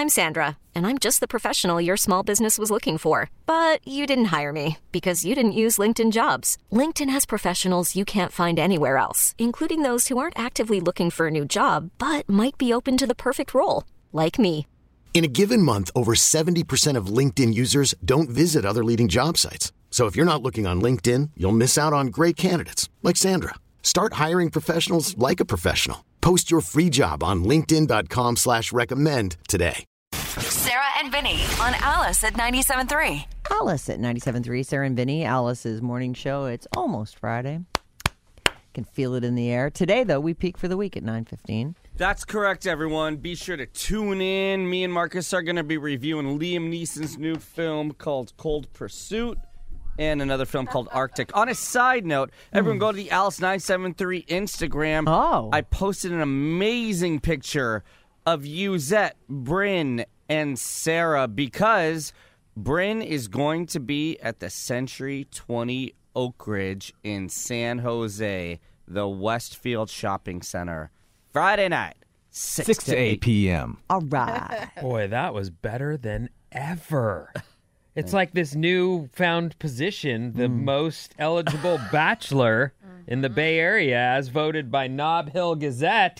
I'm Sandra, and I'm just the professional your small business was looking for. But you didn't hire me because you didn't use LinkedIn Jobs. LinkedIn has professionals you can't find anywhere else, including those who aren't actively looking for a new job, but might be open to the perfect role, like me. In a given month, over 70% of LinkedIn users don't visit other leading job sites. So if you're not looking on LinkedIn, you'll miss out on great candidates like Sandra. Start hiring professionals like a professional. Post your free job on linkedin.com/recommend today. Sarah and Vinny on Alice at 97.3. Alice at 97.3. Sarah and Vinny, Alice's morning show. It's almost Friday. Can feel it in the air. Today, though, we peak for the week at 9:15. That's correct, everyone. Be sure to tune in. Me and Marcus are going to be reviewing Liam Neeson's new film called Cold Pursuit and another film called Arctic. On a side note, everyone go to the Alice 973 Instagram. Oh. I posted an amazing picture of you, Zette, Bryn, and Sarah because Bryn is going to be at the Century 20 Oak Ridge in San Jose, the Westfield Shopping Center, Friday night, 6 to 8 p.m. All right. Boy, that was better than ever. It's like this newfound position, the most eligible bachelor in the Bay Area, as voted by Nob Hill Gazette,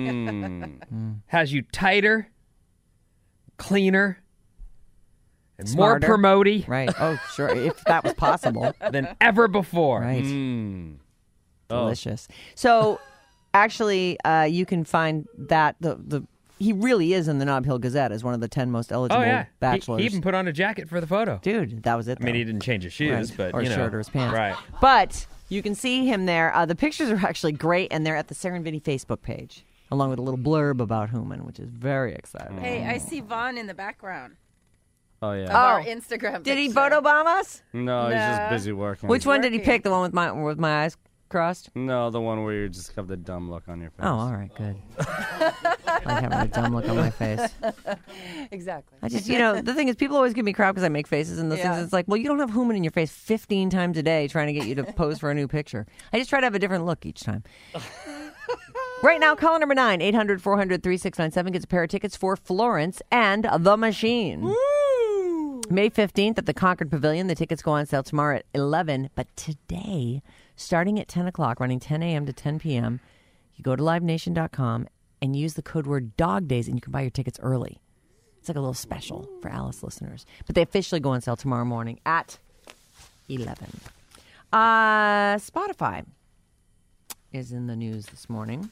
has you tighter, cleaner, and Smarter. more promoty Right. Oh, sure. If that was possible. than ever before. Right. Delicious. So, actually, you can find that he really is in the Nob Hill Gazette as one of the 10 most eligible Oh, yeah. bachelors. He even put on a jacket for the photo. Dude, that was it. I mean, though. he didn't change his shoes, Right. but, or you know. shirt or his pants. Right. But you can see him there. The pictures are actually great, and they're at the Sarah and Vinny Facebook page, along with a little blurb about Hooman, which is very exciting. Hey, I see Vaughn in the background Oh, of yeah. our Instagram Did he picture. photobomb us? No, he's just busy working. Which one did he working. pick? The one with my eyes crossed? No, the one where you just have the dumb look on your face. Oh, all right, good. I having a dumb look on my face. Exactly. I just, the thing is, people always give me crap because I make faces and those Yeah. things. It's like, well, you don't have Hooman in your face 15 times a day trying to get you to pose for a new picture. I just try to have a different look each time. Right now, caller number 9, 800-400-3697 gets a pair of tickets for Florence and the Machine. Woo! May 15th at the Concord Pavilion. The tickets go on sale tomorrow at 11. But today, starting at 10 o'clock, running 10 a.m. to 10 p.m., you go to livenation.com and use the code word Dog Days, and you can buy your tickets early. It's like a little special for Alice listeners. But they officially go on sale tomorrow morning at 11. Spotify is in the news this morning.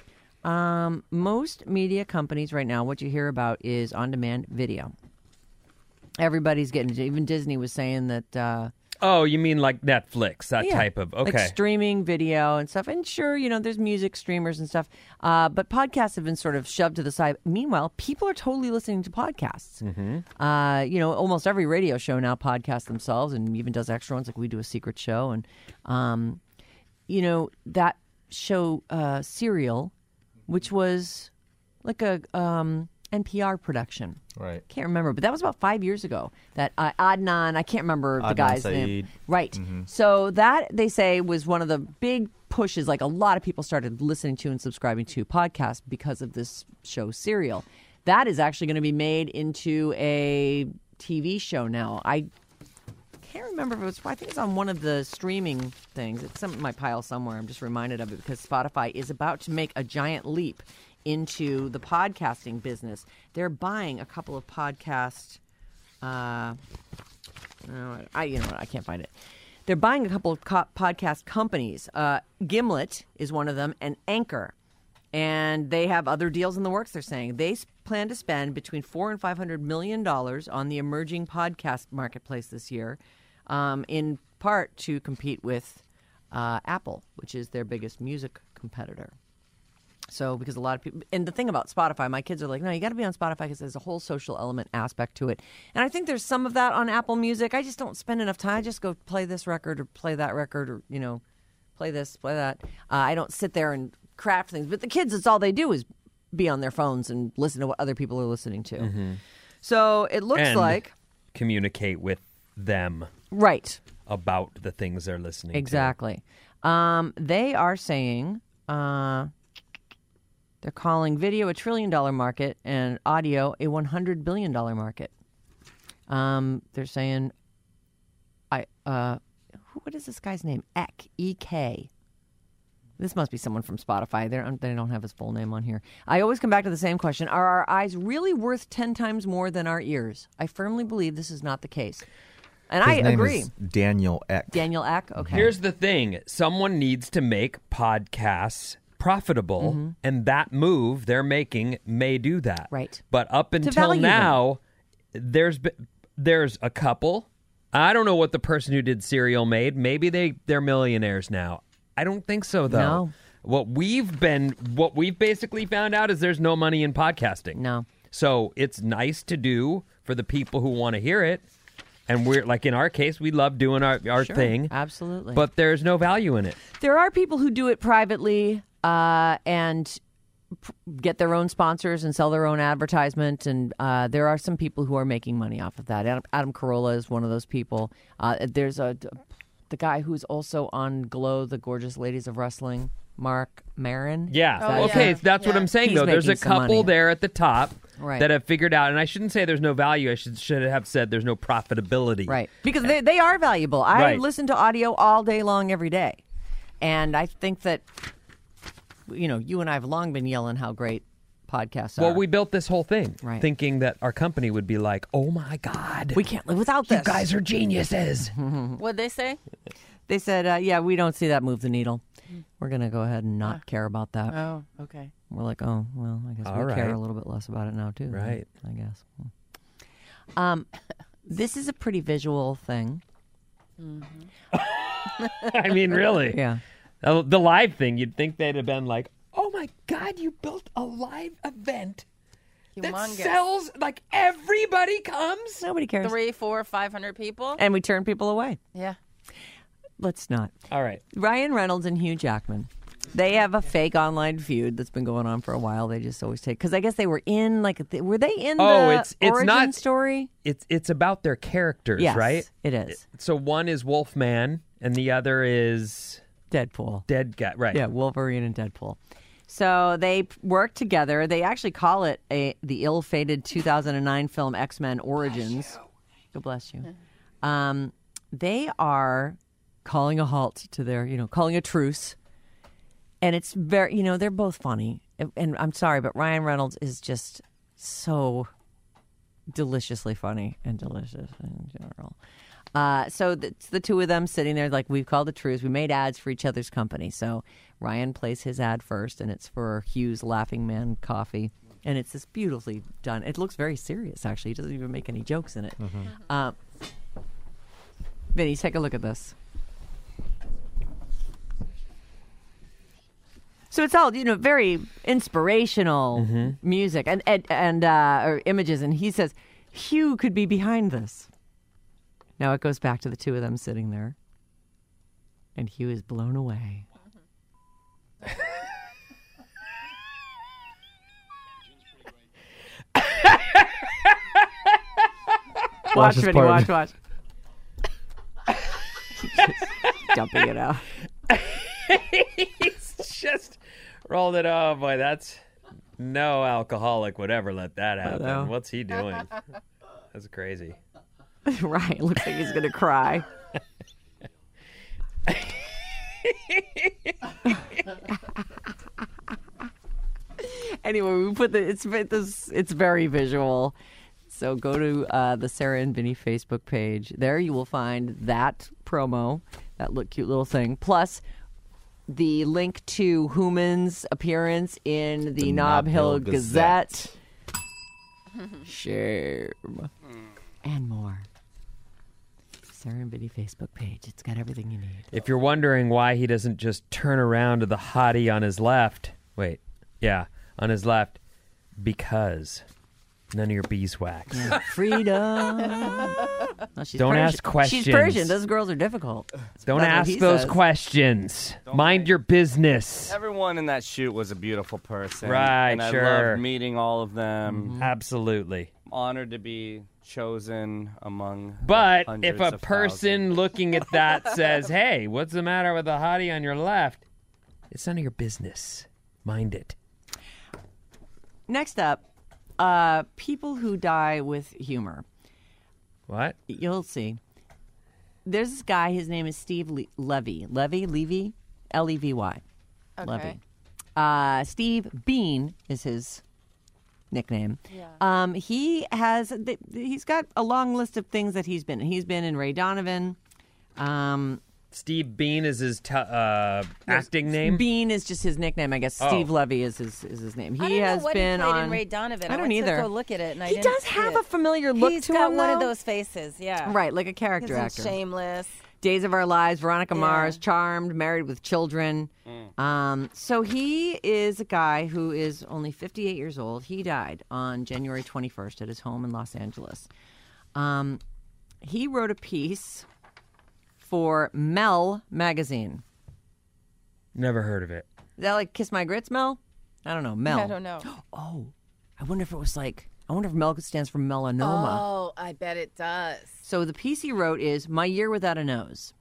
Most media companies right now, what you hear about is on-demand video. Everybody's getting it. Even Disney was saying that... Oh, you mean like Netflix, that type of, okay. Like streaming video and stuff. And sure, there's music streamers and stuff. But podcasts have been sort of shoved to the side. Meanwhile, people are totally listening to podcasts. Mm-hmm. Almost every radio show now podcasts themselves and even does extra ones. Like we do a secret show. And, that show, Serial, which was like a NPR production. Right. Can't remember, but that was about 5 years ago. That Adnan, I can't remember the guy's name. Right. Mm-hmm. So that, they say, was one of the big pushes. Like a lot of people started listening to and subscribing to podcasts because of this show, Serial. That is actually going to be made into a TV show now. I can't remember if it was, I think it's on one of the streaming things. It's in my pile somewhere. I'm just reminded of it because Spotify is about to make a giant leap into the podcasting business. They're buying a couple of podcast I can't find it. They're buying a couple of podcast companies. Gimlet is one of them, and Anchor. And they have other deals in the works, they're saying. They plan to spend between $400 and $500 million on the emerging podcast marketplace this year, in part to compete with Apple, which is their biggest music competitor. So, because a lot of people, and the thing about Spotify, my kids are like, no, you got to be on Spotify because there's a whole social element aspect to it. And I think there's some of that on Apple Music. I just don't spend enough time. I just go play this record or play that record or, play this, play that. I don't sit there and craft things. But the kids, it's all they do is be on their phones and listen to what other people are listening to. Mm-hmm. So it looks like communicate with them. Right. About the things they're listening exactly. to. They are saying... They're calling video a $1 trillion market and audio a $100 billion market. They're saying, what is this guy's name? Ek, E-K. This must be someone from Spotify. They don't have his full name on here. I always come back to the same question. Are our eyes really worth 10 times more than our ears? I firmly believe this is not the case. And His I name agree. is Daniel Ek. Daniel Ek? Okay. Here's the thing. Someone needs to make podcasts profitable, and that move they're making may do that. Right. But up until value now, there's a couple. I don't know what the person who did Serial made. Maybe they're millionaires now. I don't think so, though. No. What we've basically found out is there's no money in podcasting. No. So it's nice to do for the people who want to hear it. And we're like, in our case, we love doing our Sure, thing. absolutely. But there's no value in it. There are people who do it privately and get their own sponsors and sell their own advertisement. And there are some people who are making money off of that. Adam Carolla is one of those people. There's the guy who's also on Glow, the Gorgeous Ladies of Wrestling, Mark Maron. Yeah. Oh, Okay. yeah. That's what I'm saying, He's though. There's a making some couple money. there at the top Right. that have figured out. And I shouldn't say there's no value. I should have said there's no profitability. Right. Because they are valuable. I Right. listen to audio all day long, every day. And I think that, you and I have long been yelling how great podcasts are. Well, we built this whole thing Right. thinking that our company would be like, oh, my God. We can't live without this. You guys are geniuses. What'd they say? They said, yeah, we don't see that move the needle. We're going to go ahead and not care about that. Oh, okay. We're like, oh, well, I guess All we care right. a little bit less about it now, too. Right. I guess. This is a pretty visual thing. I mean, really. Yeah. The live thing, you'd think they'd have been like, oh, my God, you built a live event that Humongous. sells, like, everybody comes? Nobody cares. 300, 400, 500 people. And we turn people away. Yeah. Let's not. All right. Ryan Reynolds and Hugh Jackman. They have a fake online feud that's been going on for a while. They just always take, because I guess they were in, were they in the it's origin not story? It's about their characters, Yes, right? it is. So one is Wolfman and the other is Deadpool. Dead Guy, right? Yeah, Wolverine and Deadpool. So they work together. They actually call it the ill-fated 2009 film X-Men Origins. God bless you. They are calling a halt to their, calling a truce. And it's very, they're both funny. And I'm sorry, but Ryan Reynolds is just so deliciously funny and delicious in general. So it's the two of them sitting there like, we've called the truce. We made ads for each other's company. So Ryan plays his ad first, and it's for Hugh's Laughing Man coffee. And it's this beautifully done. It looks very serious, actually. He doesn't even make any jokes in it. Vinny, take a look at this. So it's all, very inspirational music and or images. And he says, Hugh could be behind this. Now it goes back to the two of them sitting there. And Hugh is blown away. Watch, this Vinny, part. watch. Just dumping it out. He's just rolled it. Oh boy, that's no alcoholic would ever let that happen. know. What's he doing? That's crazy. Right, looks like he's going to cry. Anyway, we put it's very visual. So go to the Sarah and Vinny Facebook page. There you will find that promo, that cute little thing, plus the link to Human's appearance in the Nob Hill Gazette. Share and more. Sarah and Vinny Facebook page. It's got everything you need. If you're wondering why he doesn't just turn around to the hottie on his left, on his left, because none of your beeswax. Yeah, freedom. No, she's Don't Persian. ask questions. She's Persian. Those girls are difficult. Don't That's what ask he those says. questions. Mind your business. Everyone in that shoot was a beautiful person. Right, and I sure. loved meeting all of them. Absolutely. I'm honored to be chosen among But hundreds if a of person thousands. looking at that says, hey, what's the matter with the hottie on your left? It's none of your business. Mind it. next up, people who die with humor. What? You'll see. There's this guy. His name is Steve Levy. Levy, Levy. Okay. Levy. Steve Bean is his nickname. Yeah. He's got a long list of things that he's been in. He's been in Ray Donovan. Steve Bean is his acting name? Bean is just his nickname, I guess. Oh. Steve Levy is his name. I he don't has know what been he played on in Ray Donovan. I don't went either. To go look at it, and I He didn't does see have it. a familiar look He's to got him, one of though. those faces. Yeah. Right, like a character He's in actor. Shameless. Days of Our Lives, Veronica Yeah. Mars, Charmed, Married with Children. So he is a guy who is only 58 years old. He died on January 21st at his home in Los Angeles. He wrote a piece for Mel magazine. Never heard of it. Is that like Kiss My Grits, Mel? I don't know. Mel. I don't know. Oh, I wonder if it was like, I wonder if Mel stands for melanoma. Oh, I bet it does. So the piece he wrote is My Year Without a Nose.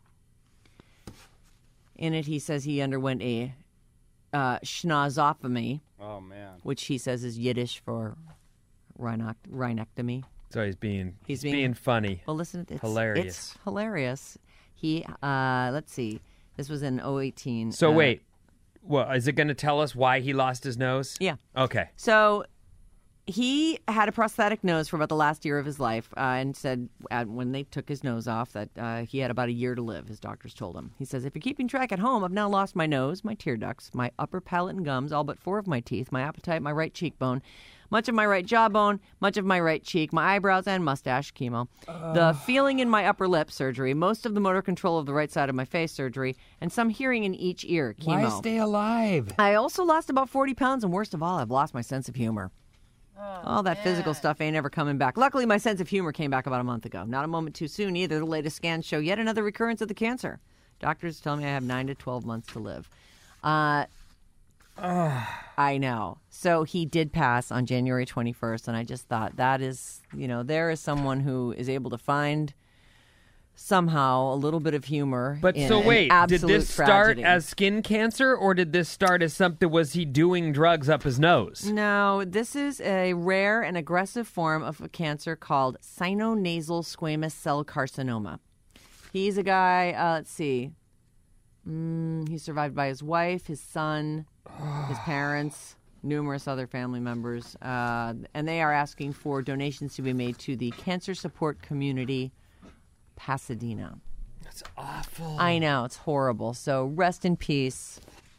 In it, he says he underwent a schnozotomy, Oh, man. which he says is Yiddish for rhinectomy. So he's being He's being being- funny. Well, listen, it's Hilarious. It's hilarious. He, let's see, this was in 2018. So wait, well, is it going to tell us why he lost his nose? Yeah. Okay. So he had a prosthetic nose for about the last year of his life and said when they took his nose off that he had about a year to live, his doctors told him. He says, if you're keeping track at home, I've now lost my nose, my tear ducts, my upper palate and gums, all but 4 of my teeth, my appetite, my right cheekbone, much of my right jawbone, much of my right cheek, my eyebrows and mustache, chemo, the feeling in my upper lip, surgery, most of the motor control of the right side of my face, surgery, and some hearing in each ear, chemo. Why stay alive? I also lost about 40 pounds, and worst of all, I've lost my sense of humor. All that physical stuff ain't ever coming back. Luckily, my sense of humor came back about a month ago. Not a moment too soon either. The latest scans show yet another recurrence of the cancer. Doctors tell me I have 9 to 12 months to live. I know. So he did pass on January 21st, and I just thought that is, there is someone who is able to find somehow a little bit of humor. But in so an wait, did absolute this start tragedy. as skin cancer or did this start as something, was he doing drugs up his nose? No, this is a rare and aggressive form of a cancer called sinonasal squamous cell carcinoma. He's a guy, let's see. He's survived by his wife, his son, his parents, numerous other family members. And they are asking for donations to be made to the Cancer Support Community Pasadena. That's awful. I know, it's horrible. So rest in peace.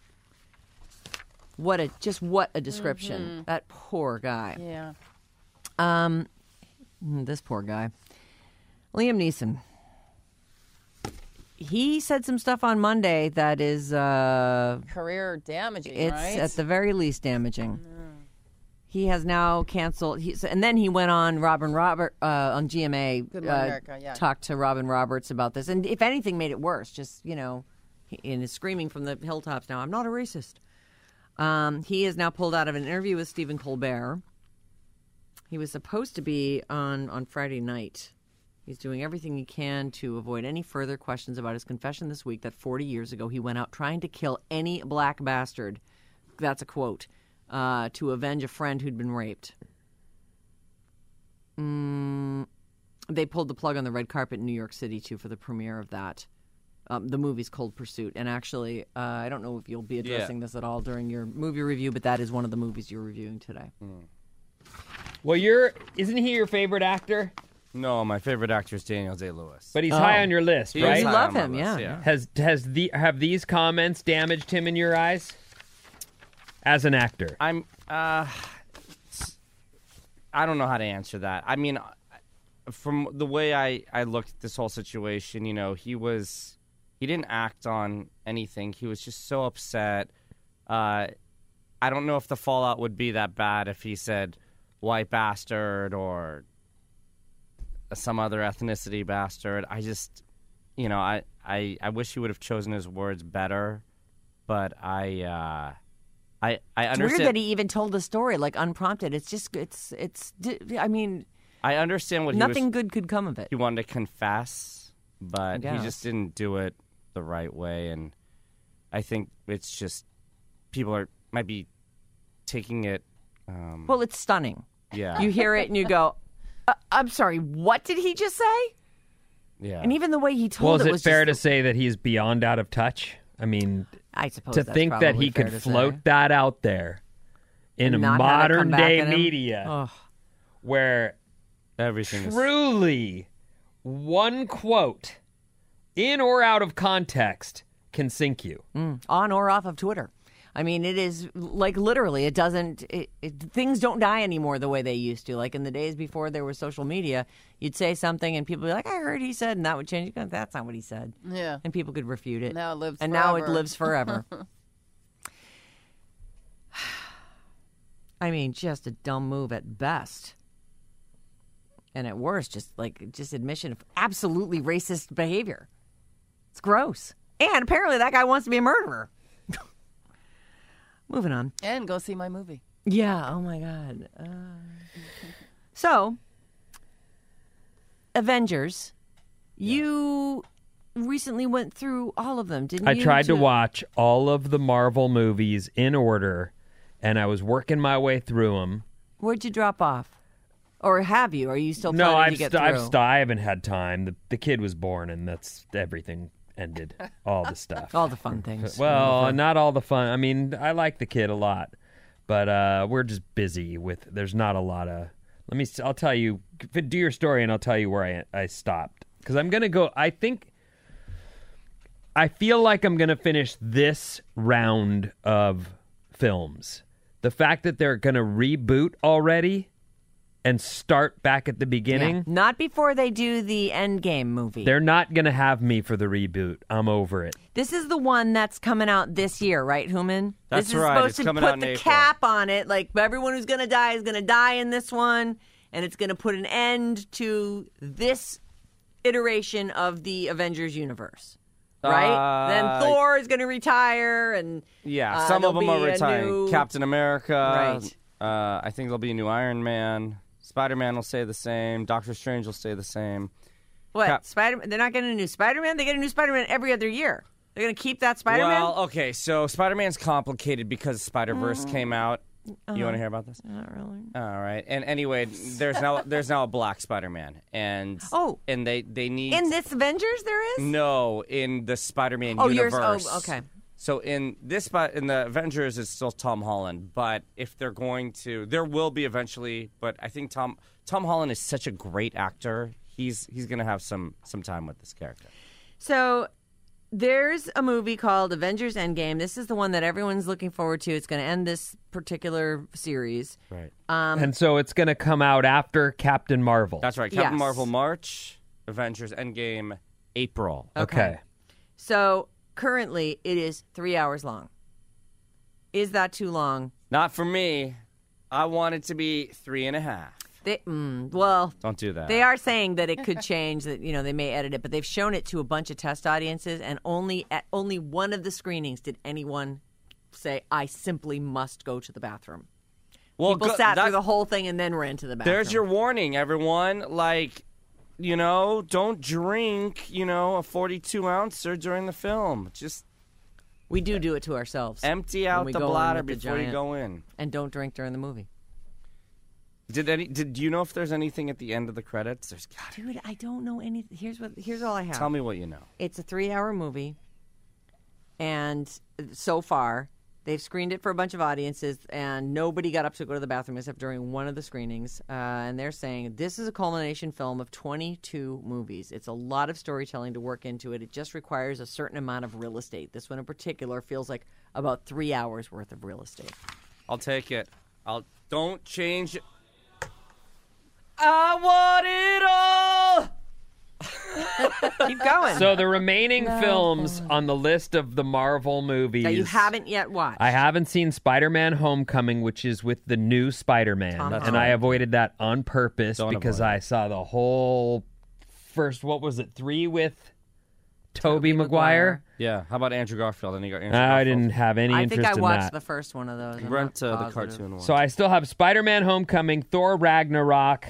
What a description. That poor guy. Yeah. This poor guy. Liam Neeson. He said some stuff on Monday that is Career damaging, it's right? at the very least damaging. He has now canceled. And then he went on on GMA. Good Morning America, yeah. Talked to Robin Roberts about this, and if anything, made it worse. Just in his screaming from the hilltops. Now, I'm not a racist. He is now pulled out of an interview with Stephen Colbert. He was supposed to be on Friday night. He's doing everything he can to avoid any further questions about his confession this week that 40 years ago he went out trying to kill any black bastard. That's a quote. To avenge a friend who'd been raped. They pulled the plug on the red carpet in New York City, too, for the premiere of that. The movie's Cold Pursuit. And actually, I don't know if you'll be addressing this at all during your movie review, but that is one of the movies you're reviewing today. Well, isn't he your favorite actor? No, my favorite actor is Daniel Day-Lewis. But he's high on your list, He right? is You high love on my him, list, yeah. Have these comments damaged him in your eyes? As an actor. I don't know how to answer that. I mean, from the way I looked at this whole situation, he didn't act on anything. He was just so upset. I don't know if the fallout would be that bad if he said white bastard or some other ethnicity bastard. I just, I wish he would have chosen his words better, but I understand. It's weird that he even told the story, like, unprompted. It's just, I mean, I understand what nothing good could come of it. he wanted to confess, but he guess. just didn't do it the right way, and I think it's just people might be taking it Well, it's stunning. Yeah. You hear it and you go, I'm sorry, what did he just say? Yeah. And even the way he told Well, is it it was fair just, to say that he's beyond out of touch? I mean, I suppose to that's think that probably he fair could to float say. that out there in And a not have it come modern back day at him? media Ugh. where Everything is... truly one quote in or out of context can sink you. On or off of Twitter. I mean, it is like literally, it doesn't, things don't die anymore the way they used to. Like in the days before there was social media, you'd say something and people would be like, I heard he said, and that would change. You go, that's not what he said. Yeah. And people could refute it. Now it lives and now it forever. lives forever. I mean, just a dumb move at best. And at worst, just admission of absolutely racist behavior. It's gross. And apparently that guy wants to be a murderer. Moving on. And go see my movie. Yeah. Oh my God. So, Avengers. You recently went through all of them, didn't you? I tried to watch all of the Marvel movies in order, and I was working my way through them. Where'd you drop off? Or have you? Are you still planning to get through? I haven't had time. The kid was born, and that's everything ended. All the stuff. All the fun things. Well, not all the fun. I mean, I like the kid a lot, but we're just busy with. There's not a lot of. I'll tell you. Do your story, and I'll tell you where I stopped. Because I'm gonna go. I feel like I'm gonna finish this round of films. The fact that they're gonna reboot already and start back at the beginning. Yeah. Not before they do the Endgame movie. They're not going to have me for the reboot. I'm over it. This is the one that's coming out this year, right, Human? That's this is right. supposed It's to coming put out in the April. cap on it. Like, everyone who's going to die is going to die in this one. And it's going to put an end to this iteration of the Avengers universe. Right? Then Thor is going to retire. And Yeah, some of them there'll are be a retiring. new- Captain America. Right. I think there'll be a new Iron Man. Spider-Man will stay the same. Doctor Strange will stay the same. What? Spider-Man? They're not getting a new Spider-Man? They get a new Spider-Man every other year. They're going to keep that Spider-Man? Well, okay, so Spider-Man's complicated because Spider-Verse came out. You want to hear about this? Not really. All right. And anyway, there's now a black Spider-Man, and they need In this Avengers there is? no in the Spider-Man yours. universe. Oh, okay. So in the Avengers, it's still Tom Holland, but if they're going to, there will be eventually. But I think Tom Holland is such a great actor. He's going to have some time with this character. So there's a movie called Avengers Endgame. This is the one that everyone's looking forward to. It's going to end this particular series. Right. And so it's going to come out after Captain Marvel. That's right. Captain Yes. Marvel March, Avengers Endgame April. Okay. So currently it is 3 hours long. Is that too long? Not for me. I want it to be 3.5. Well, Don't do that. they are saying that it could change, that, they may edit it, but they've shown it to a bunch of test audiences, and at only one of the screenings did anyone say, I simply must go to the bathroom. Well, People sat through the whole thing and then ran to the bathroom. There's your warning, everyone. Like, don't drink, a 42-ouncer during the film. Just We do it to ourselves. empty when out we the go in bladder with the before you giant- go in. And don't drink during the movie. Did you know if there's anything at the end of the credits? There's got to. Dude, I don't know anything. Here's all I have. Tell me what you know. It's a 3-hour movie, and so far they've screened it for a bunch of audiences, and nobody got up to go to the bathroom except during one of the screenings. And they're saying this is a culmination film of 22 movies. It's a lot of storytelling to work into it. It just requires a certain amount of real estate. This one in particular feels like about 3 hours worth of real estate. I'll take it. Don't change. I want it all. Keep going. So the remaining films on the list of the Marvel movies that you haven't yet watched. I haven't seen Spider-Man Homecoming, which is with the new Spider-Man. Tom And I avoided that on purpose because avoid it. I saw the whole first, 3 with Tobey Maguire? Yeah. How about Andrew Garfield? Any Andrew I Garfield? didn't have any I interest think I in watched that. the first one of those. I'm Rent not the positive. cartoon one. So I still have Spider-Man Homecoming, Thor Ragnarok,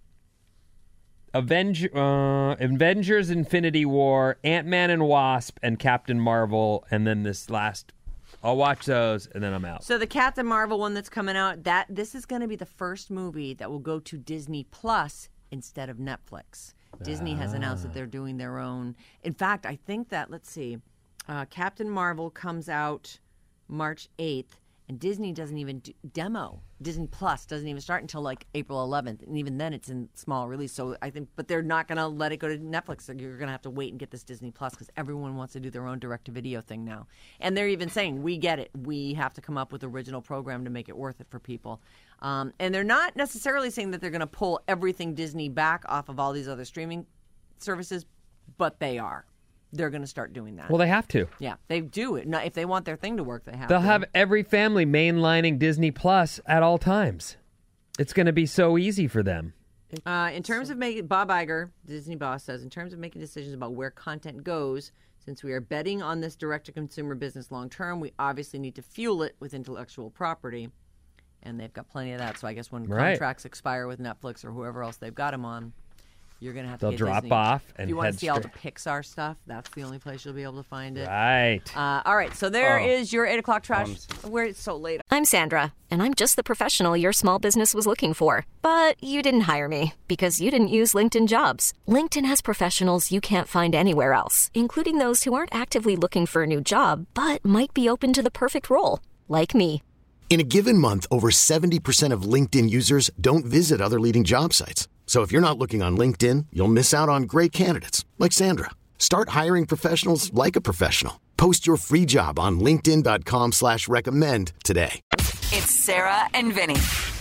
Avengers Infinity War, Ant-Man and Wasp, and Captain Marvel, and then this last I'll watch those, and then I'm out. So the Captain Marvel one that's coming out, this is going to be the first movie that will go to Disney Plus instead of Netflix. Disney has announced that they're doing their own. In fact, I think that, let's see, Captain Marvel comes out March 8th, and Disney doesn't even demo. Disney Plus doesn't even start until like April 11th, and even then it's in small release. So I think, but they're not going to let it go to Netflix. So you're going to have to wait and get this Disney Plus because everyone wants to do their own direct-to-video thing now. And they're even saying, we get it. We have to come up with original program to make it worth it for people. And they're not necessarily saying that they're going to pull everything Disney back off of all these other streaming services, but they are. They're going to start doing that. Well, they have to. Yeah, they do it. If they want their thing to work, they have They'll to. have every family mainlining Disney Plus at all times. It's going to be so easy for them. In terms of making, Bob Iger, Disney boss, says, in terms of making decisions about where content goes, since we are betting on this direct-to-consumer business long-term, we obviously need to fuel it with intellectual property. And they've got plenty of that. So I guess when contracts expire with Netflix or whoever else they've got them on, you're going to have to get drop Disney. off and if you want head to see all the Pixar stuff, that's the only place you'll be able to find it. Right. All right, so there is your 8 o'clock trash. Where it's so late. I'm Sandra, and I'm just the professional your small business was looking for. But you didn't hire me because you didn't use LinkedIn Jobs. LinkedIn has professionals you can't find anywhere else, including those who aren't actively looking for a new job, but might be open to the perfect role, like me. In a given month, over 70% of LinkedIn users don't visit other leading job sites. So if you're not looking on LinkedIn, you'll miss out on great candidates like Sandra. Start hiring professionals like a professional. Post your free job on linkedin.com/recommend today. It's Sarah and Vinny.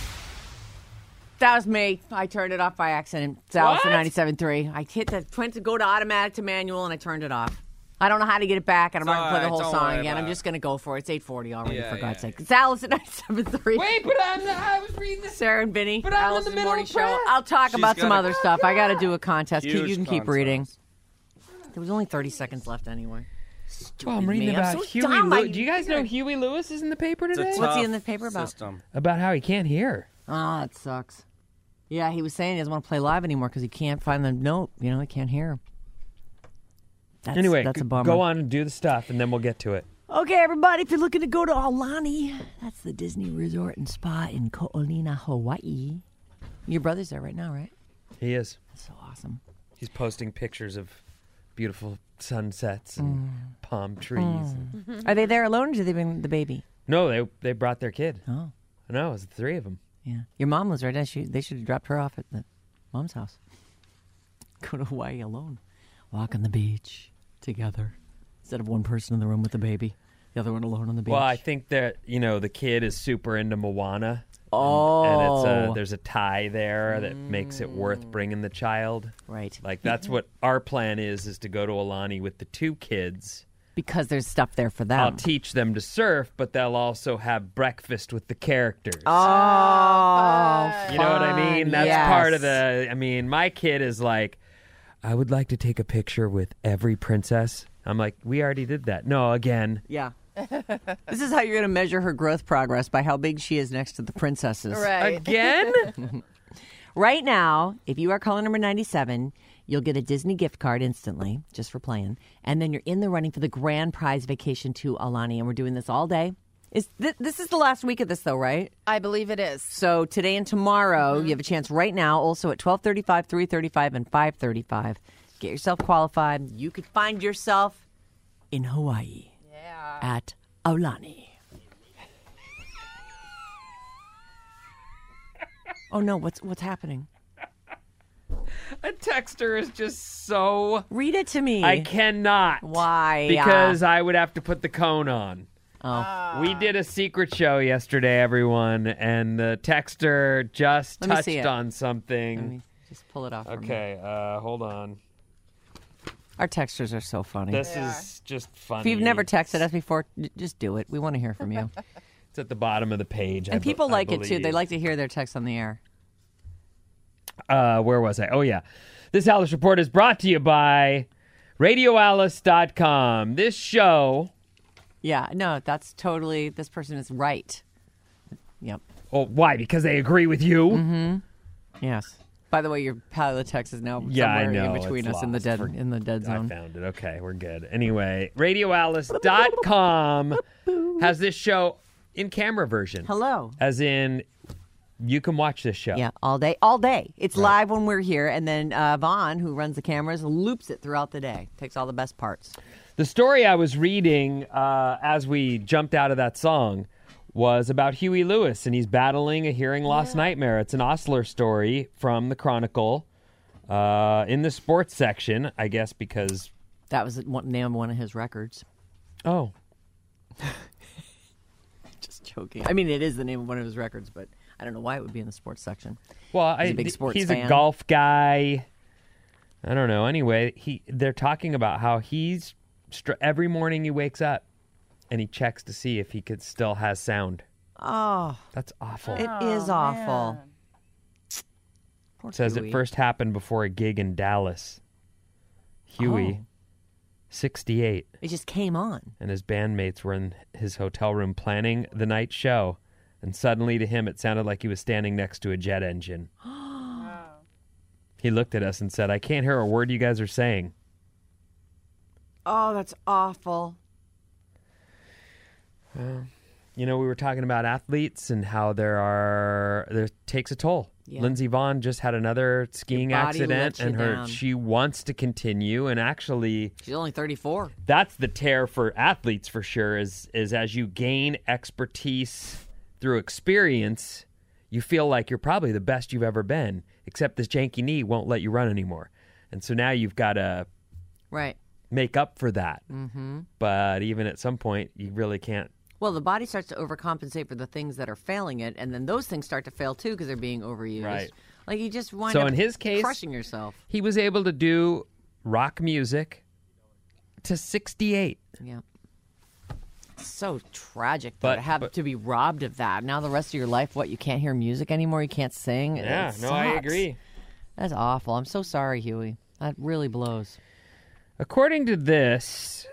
That was me. I turned it off by accident. It's Alice 97.3. I went to go to automatic to manual, and I turned it off. I don't know how to get it back, and I'm not going to play the whole song again. I'm just going to go for it. It's 8:40 already, for God's sake. It's Alice at 97.3. Wait, but I was reading this. Sarah and Vinny. But I'm in Alice the in middle Morning of Show. press. I'll talk She's about some got other stuff. I got to do a contest. Huge You can keep contest. reading. There was only 30 seconds left anyway. Well, I'm reading me. I'm about so Huey dumb. Lewis. Do you guys know Huey Lewis is in the paper It's a today? What's he tough in the paper about? system. About how he can't hear. Oh, that sucks. Yeah, he was saying he doesn't want to play live anymore because he can't find the note. You know, he can't hear. Anyway, that's a bummer. go on and do the stuff, and then we'll get to it. Okay, everybody, if you're looking to go to Aulani, that's the Disney Resort and Spa in Ko'olina, Hawaii. Your brother's there right now, right? He is. That's so awesome. He's posting pictures of beautiful sunsets and palm trees. Are they there alone, or do they bring the baby? No, they brought their kid. Oh, No, it was the three of them. yeah. Your mom was right. They should have dropped her off at the mom's house. Go to Hawaii alone. Walk on the beach together. Instead of one person in the room with the baby, the other one alone on the beach. Well, I think that, the kid is super into Moana. Oh. And there's a tie there that makes it worth bringing the child. Right. Like, that's what our plan is to go to Aulani with the two kids. Because there's stuff there for them. I'll teach them to surf, but they'll also have breakfast with the characters. Oh, You know what I mean? That's Yes. part of my kid is like, I would like to take a picture with every princess. I'm like, we already did that. No, again. Yeah. This is how you're going to measure her growth progress, by how big she is next to the princesses. Right. Again? Right now, if you are caller number 97, you'll get a Disney gift card instantly, just for playing. And then you're in the running for the grand prize vacation to Aulani. And we're doing this all day. This is the last week of this, though, right? I believe it is. So today and tomorrow, you have a chance right now, also at 12:35, 3:35, and 5:35. Get yourself qualified. You could find yourself in Hawaii. Yeah. At Aulani. Oh no, what's happening? A texter is just so... Read it to me. I cannot. Why? Because I would have to put the cone on. Oh. We did a secret show yesterday, everyone, and the texter just Let me see touched it. on something. Let me just pull it off. for me. Okay, hold on. Our texters are so funny. This is just funny. If you've never texted us before, just do it. We want to hear from you. It's at the bottom of the page. And people like it too. believe. They like to hear their text on the air. Where was I? Oh, yeah. This Alice Report is brought to you by RadioAlice.com. This show... Yeah, no, that's totally, this person is right. Yep. Well, why? Because they agree with you? Mm-hmm. Yes. By the way, your pile of text is now Yeah, I somewhere know. in between It's us in the lost. dead zone. I found it. Okay, we're good. Anyway, RadioAlice.com. has this show in camera version. Hello. As in, you can watch this show. Yeah, all day. All day. It's live when we're here, and then Vaughn, who runs the cameras, loops it throughout the day. Takes all the best parts. The story I was reading as we jumped out of that song was about Huey Lewis, and he's battling a hearing loss nightmare. It's an Ostler story from the Chronicle in the sports section, I guess, because... That was the name of one of his records. Oh. Just joking. I mean, it is the name of one of his records, but I don't know why it would be in the sports section. Well, He's a big sports fan. a golf guy. I don't know. Anyway, they're talking about how he's every morning he wakes up and he checks to see if he still has sound. Oh, that's awful. It is awful. It says Huey. it first happened before a gig in Dallas. Huey, 68. It just came on. And his bandmates were in his hotel room planning the night show. And suddenly to him, it sounded like he was standing next to a jet engine. He looked at us and said, I can't hear a word you guys are saying. Oh, that's awful. You know, we were talking about athletes and how there takes a toll. Yeah. Lindsey Vonn just had another skiing Your body accident, lets you and down. she wants to continue. And actually, She's only 34. that's the tear for athletes for sure. Is as you gain expertise through experience, you feel like you're probably the best you've ever been. Except this janky knee won't let you run anymore, and so now you've got to Right. make up for that. Mm-hmm. But even at some point, you really can't. Well, the body starts to overcompensate for the things that are failing it, and then those things start to fail too because they're being overused. Right. Like you just wind So up in his case, crushing yourself. He was able to do rock music to 68. Yeah. It's so tragic But- to have but- to be robbed of that. Now the rest of your life, what, you can't hear music anymore? You can't sing? Yeah, It no, I sucks. agree. That's awful. I'm so sorry, Huey. That really blows. According to this,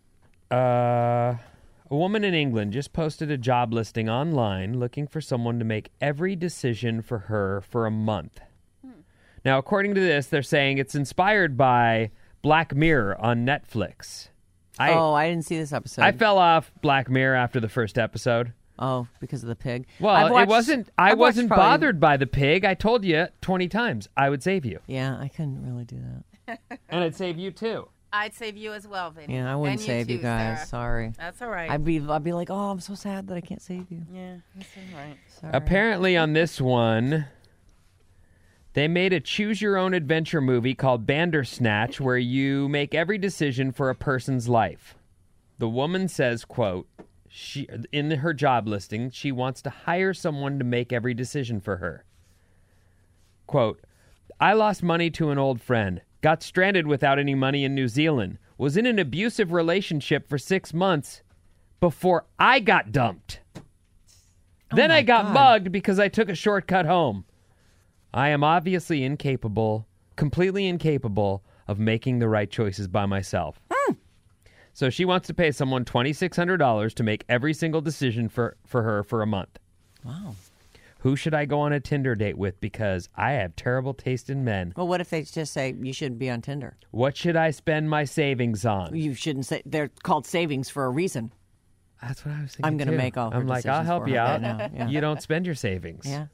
a woman in England just posted a job listing online looking for someone to make every decision for her for a month. Now, according to this, they're saying it's inspired by Black Mirror on Netflix. I didn't see this episode. I fell off Black Mirror after the first episode. Oh, because of the pig. Well, I've watched- it wasn't. I I've watched wasn't probably- bothered by the pig. I told you 20 times I would save you, Yeah, I couldn't really do that. and I'd save you too. I'd save you as well, Vinny. Yeah, I wouldn't And save you too, guys. Sarah. Sorry. That's all right. I'd be like, oh, I'm so sad that I can't save you. Yeah, that's all right. Sorry. Apparently, on this one, they made a choose-your-own-adventure movie called Bandersnatch, where you make every decision for a person's life. The woman says, quote, in her job listing, she wants to hire someone to make every decision for her. Quote, I lost money to an old friend, got stranded without any money in New Zealand, was in an abusive relationship for 6 months before I got dumped. Then I got mugged because I took a shortcut home. I am obviously completely incapable of making the right choices by myself. So she wants to pay someone $2,600 to make every single decision for her for a month. Wow. Who should I go on a Tinder date with because I have terrible taste in men? Well, what if they just say you shouldn't be on Tinder? What should I spend my savings on? You shouldn't say. They're called savings for a reason. That's what I was thinking. I'm gonna too. make all her I'm like, I'll decisions help for you her out. right now. Yeah. You don't spend your savings. Yeah.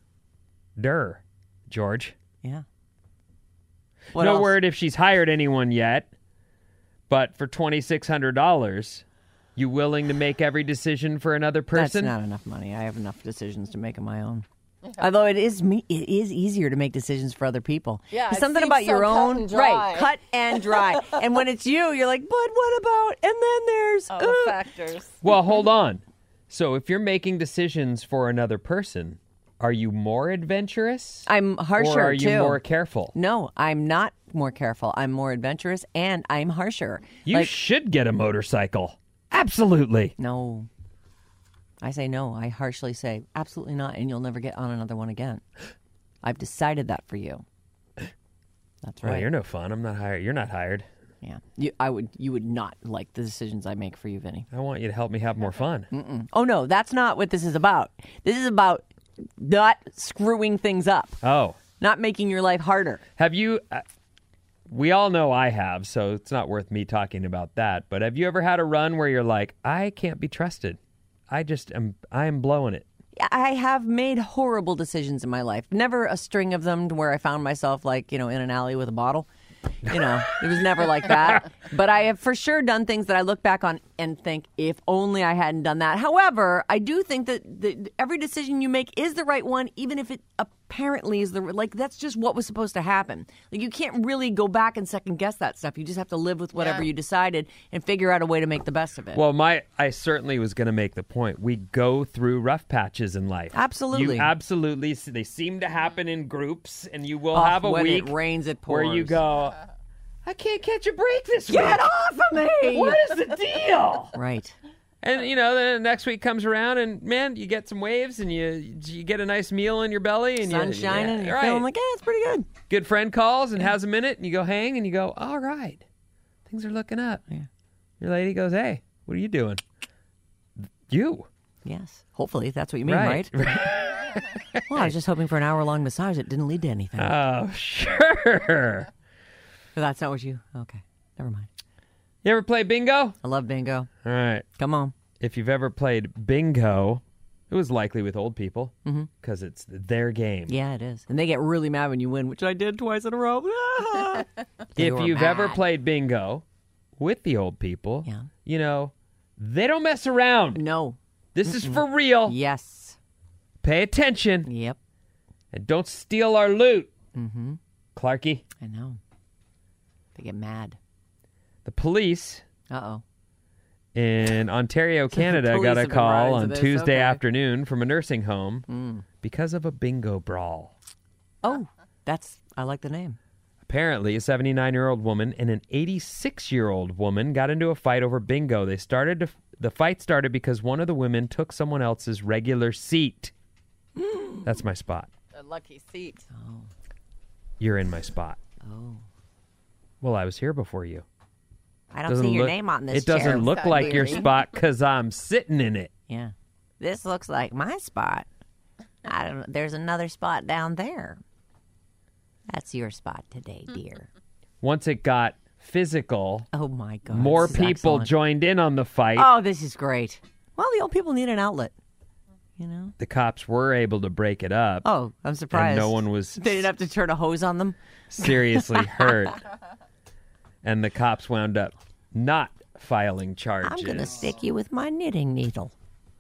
George. Yeah. What No else? word if she's hired anyone yet, but for $2,600, you willing to make every decision for another person? That's not enough money. I have enough decisions to make on my own. Although it is easier to make decisions for other people. Yeah, There's it something seems about so your cut own, and dry. right? Cut and dry. And when it's you, you're like, but what about? And then there's All the factors. Well, hold on. So if you're making decisions for another person, are you more adventurous? I'm harsher or are you too. more careful? No, I'm not more careful. I'm more adventurous and I'm harsher. You should get a motorcycle. Absolutely. No. I say no. I harshly say absolutely not, and you'll never get on another one again. I've decided that for you. That's Well, right. you're no fun. I'm not hired. You're not hired. Yeah. You would not like the decisions I make for you, Vinny. I want you to help me have more fun. Oh no, that's not what this is about. This is about not screwing things up, Oh. not making your life harder. Have you... we all know I have, so it's not worth me talking about that. But have you ever had a run where you're like, I can't be trusted? I am blowing it. I have made horrible decisions in my life. Never a string of them to where I found myself like, in an alley with a bottle. It was never like that. But I have for sure done things that I look back on and think, if only I hadn't done that. However, I do think that every decision you make is the right one, even if it apparently is that's just what was supposed to happen. Like, you can't really go back and second guess that stuff. You just have to live with whatever you decided and figure out a way to make the best of it. Well, I certainly was going to make the point. We go through rough patches in life. Absolutely. They seem to happen in groups, and you will have a when week it rains, it pours. where you go, I can't catch a break this week. Get off of me! What is the deal? Right. And, the next week comes around, and, man, you get some waves, and you get a nice meal in your belly. And Sun's shining, and you're feeling like, it's pretty good. Good friend calls and has a minute, and you go hang, and you go, all right, things are looking up. Yeah. Your lady goes, hey, what are you doing? You. Yes. Hopefully, that's what you mean, right? Well, I was just hoping for an hour-long massage that didn't lead to anything. Oh, sure. But that's not what you... Okay, never mind. You ever play bingo? I love bingo. All right. Come on. If you've ever played bingo, it was likely with old people because it's their game. Yeah, it is. And they get really mad when you win, which I did twice in a row. If you've ever played bingo with the old people, they don't mess around. No. This is for real. Yes. Pay attention. Yep. And don't steal our loot. Clarky. I know. They get mad. The police Uh-oh. in Ontario, Canada police got a have been call riding on to this, Tuesday okay. afternoon from a nursing home because of a bingo brawl. Oh, I like the name. Apparently, a 79-year-old woman and an 86-year-old woman got into a fight over bingo. The fight started because one of the women took someone else's regular seat. That's my spot. A lucky seat. Oh. You're in my spot. Oh. Well, I was here before you. I don't see your name on this It doesn't chair. look like your spot because I'm sitting in it. Yeah. This looks like my spot. I don't know. There's another spot down there. That's your spot today, dear. Once it got physical, Oh, my God. more this is people excellent. joined in on the fight. Oh, this is great. Well, the old people need an outlet. The cops were able to break it up. Oh, I'm surprised. And no one was They didn't have to turn a hose on them? seriously hurt. And the cops wound up not filing charges. I'm going to stick you with my knitting needle.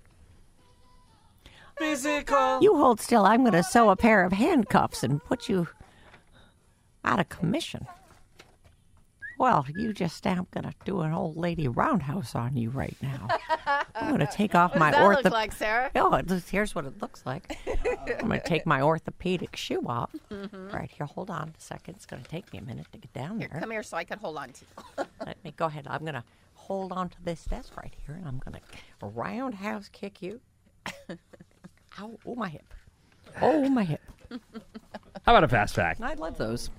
Physical. You hold still. I'm going to sew a pair of handcuffs and put you out of commission. Well, I'm going to do an old lady roundhouse on you right now. I'm going to take off my What does that look like, Sarah? Oh, here's what it looks like. I'm going to take my orthopedic shoe off. Right here, hold on a second. It's going to take me a minute to get down there. Come here so I can hold on to you. Let me go ahead. I'm going to hold on to this desk right here, and I'm going to roundhouse kick you. Ow, oh, my hip. Oh, my hip. How about a fast fact? I love those.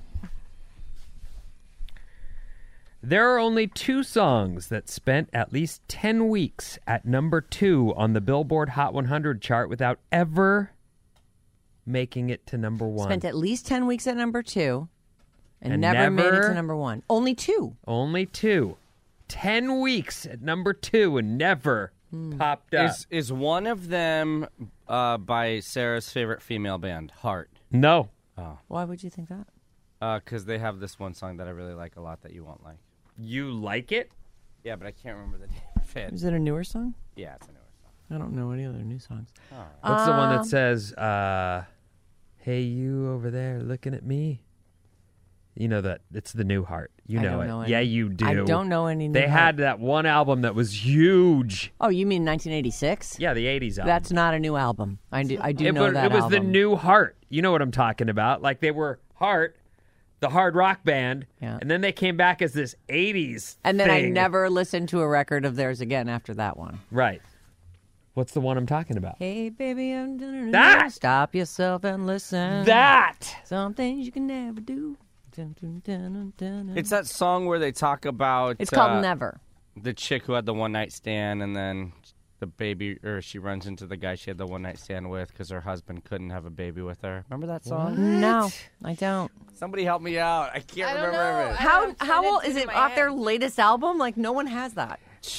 There are only 2 songs that spent at least 10 weeks at number 2 on the Billboard Hot 100 chart without ever making it to number 1. Spent at least 10 weeks at number 2 and never made it to number 1. Only 2. Only 2. 10 weeks at number 2 and never popped up. Is one of them by Sarah's favorite female band, Heart? No. Why would you think that? Because they have this one song that I really like a lot that you won't like. You like it? Yeah, but I can't remember the name of it. Is it a newer song? Yeah, it's a newer song. I don't know any other new songs. What's the one that says, hey, you over there looking at me? You know that it's the new Heart. You I know don't it. know any. Yeah, you do. I don't know any new They Heart. had that one album that was huge. Oh, you mean 1986? Yeah, the 80s album. That's not a new album. I do know that It was the album. new Heart. You know what I'm talking about. Like they were Heart, the hard rock band, and then they came back as this 80s And then I thing. never listened to a record of theirs again after that one. Right. What's the one I'm talking about? Hey, baby, I'm done. That! Stop yourself and listen. That! Some things you can never do. It's that song where they talk about... It's called Never. The chick who had the one-night stand and then the baby, or she runs into the guy she had the one-night stand with because her husband couldn't have a baby with her. Remember that song? No, I don't. Somebody help me out. I can't I don't remember know. it. How old is it off their latest album? Like, no one has that.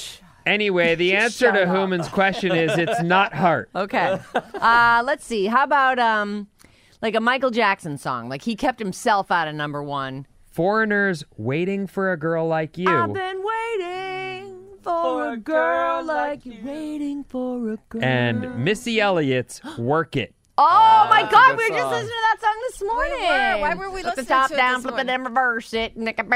Anyway, the answer to Hooman's question is it's not heart. Okay. Let's see. How about like a Michael Jackson song? Like he kept himself out of number one. Foreigners Waiting for a Girl Like You. I've been waiting for a girl like you. Waiting for a girl. And Missy Elliott's Work It. Oh my that's a God, good we were just song. listening to that song this morning. Why were we Put the listening top to it down, this flip it morning? and reverse it.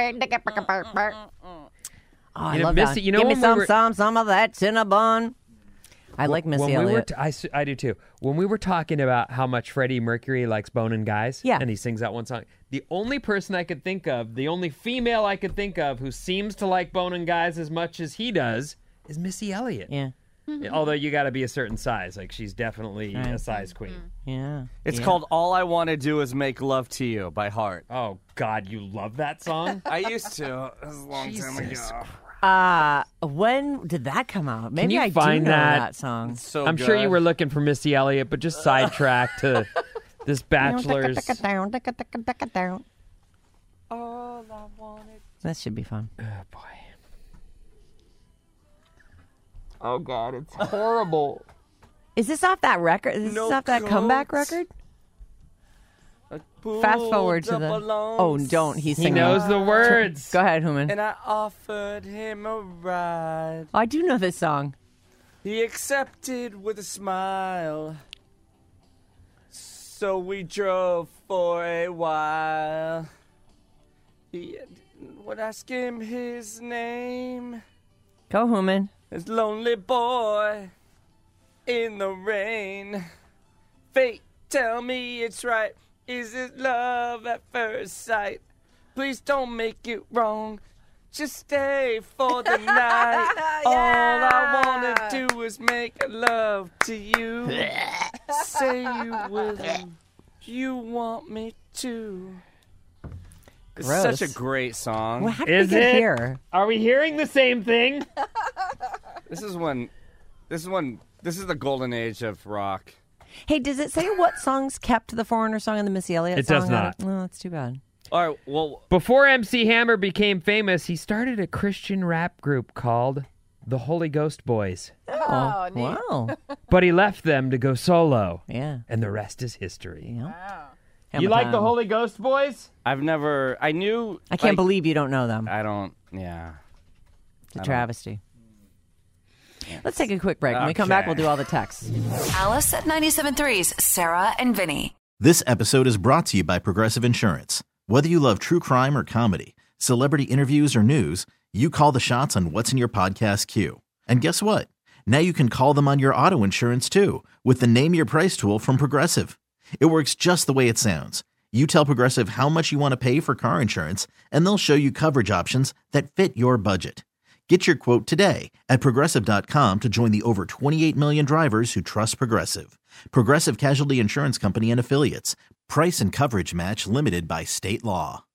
Oh, I You know, love Missy- that. you know Give me when we some of that Cinnabon. I like Missy Elliott. I do too. When we were talking about how much Freddie Mercury likes boning guys, Yeah. and he sings that one song, the only person I could think of, the only female I could think of who seems to like boning guys as much as he does is Missy Elliott. Yeah. Although you got to be a certain size. Like she's definitely a size queen. Yeah. It's Yeah. called All I Want to Do Is Make Love to You by Heart. Oh, God, you love that song? I used to. It was a long time Jesus ago. When did that come out? Maybe you I find do know that? that song. So I'm good. sure you were looking for Missy Elliott, but just sidetracked to this Bachelor's. That should be fun. Oh, boy. Oh, God, it's horrible. Is this off that record? Is this No off that comeback coats. record? Fast forward to the. Oh, don't. He's He singing. knows the words. Go ahead, Hooman. And I offered him a ride. I do know this song. He accepted with a smile. So we drove for a while. He would ask him his name. Go, Hooman. This lonely boy in the rain. Fate, tell me it's right. Is it love at first sight? Please don't make it wrong. Just stay for the night. All I want to do is make love to you. Say you will. You want me to. It's Gross. such a great song. Well, how did Is we get it? here? Are we hearing the same thing? This is the golden age of rock. Hey, does it say what songs kept the Foreigner song and the Missy Elliott It song? does not. No, that's too bad. All right, well, Before MC Hammer became famous, he started a Christian rap group called the Holy Ghost Boys. Oh, neat. Wow. But he left them to go solo. Yeah. And the rest is history. Wow. You like the Holy Ghost Boys? I knew. I can't believe you don't know them. I don't, yeah. It's a travesty. Let's take a quick break. When we come back, Okay. we'll do all the texts. Alice at 97.3's Sarah and Vinny. This episode is brought to you by Progressive Insurance. Whether you love true crime or comedy, celebrity interviews or news, you call the shots on what's in your podcast queue. And guess what? Now you can call them on your auto insurance too with the Name Your Price tool from Progressive. It works just the way it sounds. You tell Progressive how much you want to pay for car insurance, and they'll show you coverage options that fit your budget. Get your quote today at Progressive.com to join the over 28 million drivers who trust Progressive. Progressive Casualty Insurance Company and Affiliates. Price and coverage match limited by state law.